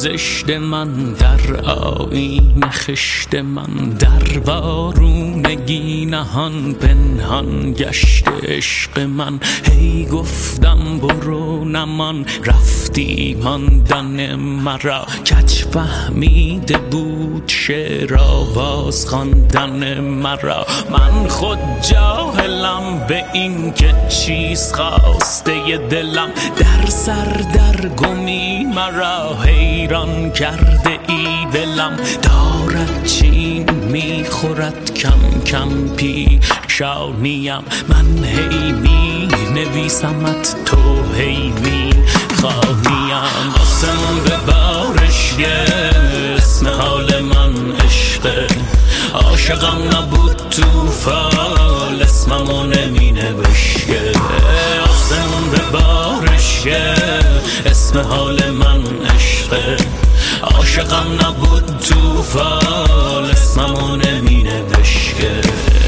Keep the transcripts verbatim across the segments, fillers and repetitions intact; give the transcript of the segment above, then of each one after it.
زشت من در آیین خشت من، در وارونگی نهان پنهان گشت عشق من. هی گفتم برو نمان، رفتی ماندن مرا. کج فهمیده بود شعر آواز خواندن مرا. من خود جاهلم به این که چیز خواسته دلم، در سر در گمی مرا حیران کرده ای دلم. دارد چین میخورد کم کم پیشانیم، من هی می نویسمت تو هی می خواهیم. آسمون به بارش اسم حال من عشقه، عاشقم نبود توفال اسممو نمی نوشته. آسمون به بارش اسم حال من عشقه، عاشقم نبود توفال اسممو نمی نوشته.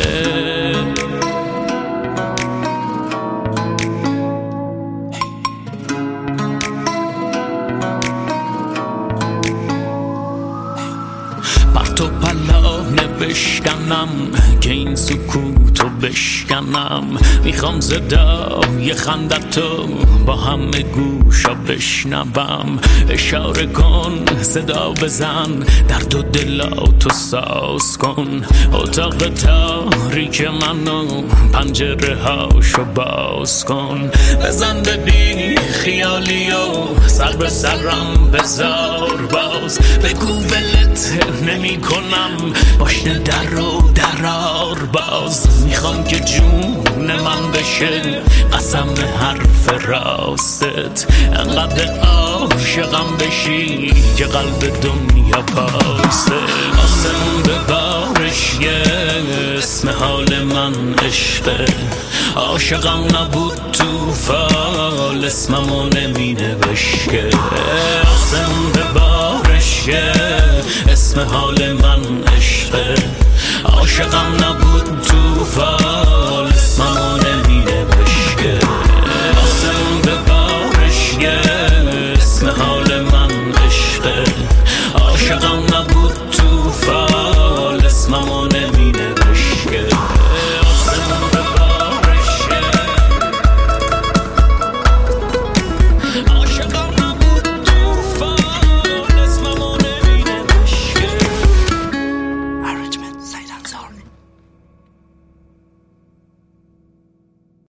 پرتو پلا نوشتنم که این سکوتو بشکنم. میخوام صدای خندتو با همه گوشا بشنوم. اشاره کن صدا بزن، درد و دلاتو ساز کن. اتاق تاریک منو پنجره هاشو باز کن. بزن به بی خیالی و سر به سرم بذار باز. بگو ولت نمی کنم، باشنه در رو درار باز. میخوام که جون من بشه قسم حرف راستت، انقدر عاشقم بشی که قلب دنیا پاسته. آسمون به بارش اسم حال من عشقه، عاشقم نبود توفال اسممو نمی نوشته. آسمون به بارش اسم حال من عشقه، عاشقم نبود توفال اسممو